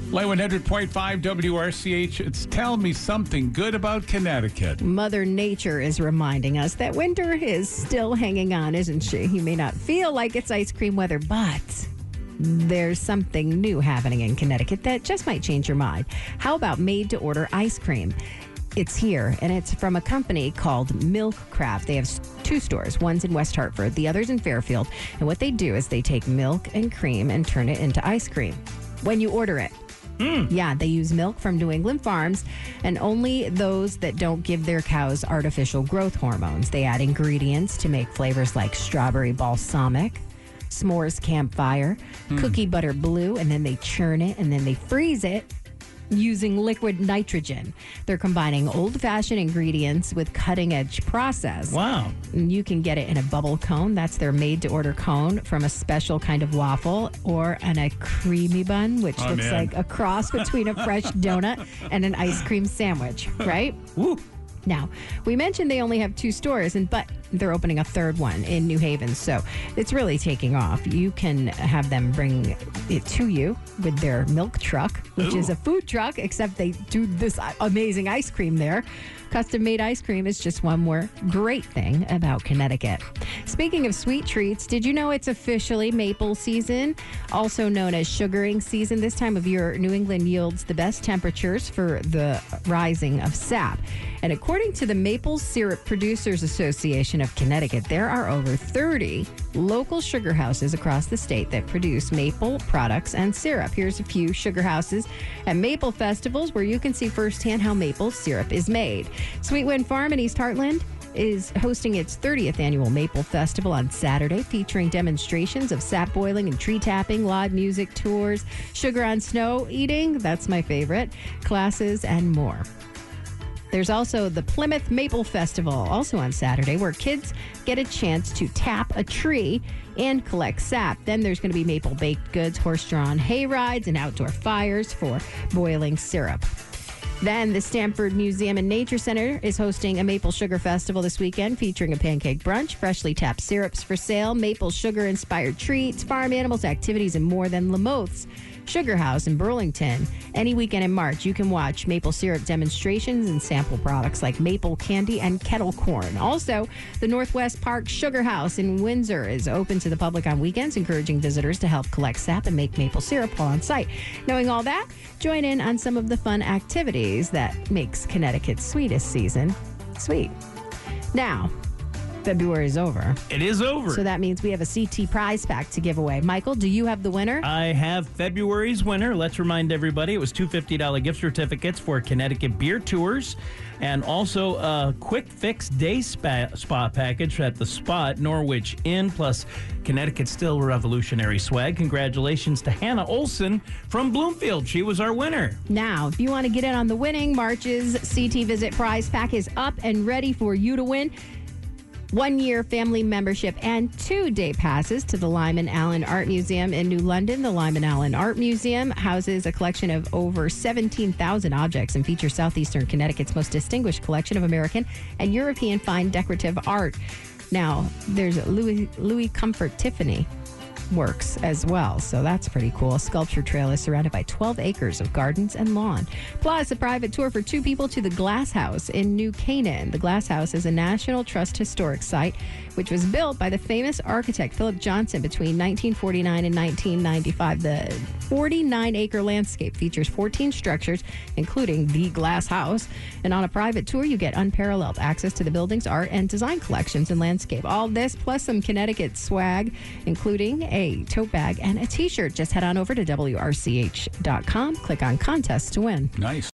Play 100.5 WRCH. It's Tell Me Something Good About Connecticut. Mother Nature is reminding us that winter is still hanging on, isn't she? You may not feel like it's ice cream weather, but there's something new happening in Connecticut that just might change your mind. How about made-to-order ice cream? It's here, and it's from a company called Milk Craft. They have 2 stores. One's in West Hartford, the other's in Fairfield. And what they do is they take milk and cream and turn it into ice cream when you order it. Yeah, they use milk from New England farms and only those that don't give their cows artificial growth hormones. They add ingredients to make flavors like strawberry balsamic, s'mores campfire, cookie butter blue, and then they churn it and then they freeze it using liquid nitrogen. They're combining old-fashioned ingredients with cutting-edge process. Wow. And you can get it in a bubble cone. That's their made-to-order cone from a special kind of waffle or in a creamy bun, which looks like a cross between a fresh donut and an ice cream sandwich, right? Woo. Now, we mentioned they only have 2 stores, but they're opening a 3rd one in New Haven, so it's really taking off. You can have them bring it to you with their milk truck, which is a food truck, except they do this amazing ice cream there. Custom-made ice cream is just one more great thing about Connecticut. Speaking of sweet treats, did you know it's officially maple season, also known as sugaring season? This time of year, New England yields the best temperatures for the rising of sap. And according to the Maple Syrup Producers Association of Connecticut, there are over 30 local sugar houses across the state that produce maple products and syrup. Here's a few sugar houses at maple festivals where you can see firsthand how maple syrup is made. Sweet Wind Farm in East Heartland is hosting its 30th annual Maple Festival on Saturday, featuring demonstrations of sap boiling and tree tapping, live music tours, sugar on snow eating, that's my favorite, classes, and more. There's also the Plymouth Maple Festival, also on Saturday, where kids get a chance to tap a tree and collect sap. Then there's going to be maple baked goods, horse-drawn hay rides, and outdoor fires for boiling syrup. Then the Stamford Museum and Nature Center is hosting a Maple Sugar Festival this weekend, featuring a pancake brunch, freshly tapped syrups for sale, maple sugar-inspired treats, farm animals, activities, and more. Than Lamoth's Sugar House in Burlington. Any weekend in March, you can watch maple syrup demonstrations and sample products like maple candy and kettle corn. Also, the Northwest Park Sugar House in Windsor is open to the public on weekends, encouraging visitors to help collect sap and make maple syrup while on site. Knowing all that, join in on some of the fun activities that makes Connecticut's sweetest season sweet. Now, February is over. It is over. So that means we have a CT prize pack to give away. Michael, do you have the winner? I have February's winner. Let's remind everybody it was 2 $50 gift certificates for Connecticut beer tours and also a quick fix day spa package at the Spot, Norwich Inn, plus Connecticut Still Revolutionary swag. Congratulations to Hannah Olson from Bloomfield. She was our winner. Now, if you want to get in on the winning, March's CT Visit prize pack is up and ready for you to win. 1-year family membership and 2-day passes to the Lyman Allen Art Museum in New London. The Lyman Allen Art Museum houses a collection of over 17,000 objects and features southeastern Connecticut's most distinguished collection of American and European fine decorative art. Now, there's Louis Comfort Tiffany works as well, so that's pretty cool. A sculpture trail is surrounded by 12 acres of gardens and lawn. Plus, a private tour for 2 people to the Glass House in New Canaan. The Glass House is a National Trust historic site, which was built by the famous architect Philip Johnson between 1949 and 1995. The 49-acre landscape features 14 structures, including the Glass House. And on a private tour, you get unparalleled access to the building's art and design collections and landscape. All this plus some Connecticut swag, including a tote bag and a t-shirt. Just head on over to WRCH.com, click on contest to win. Nice.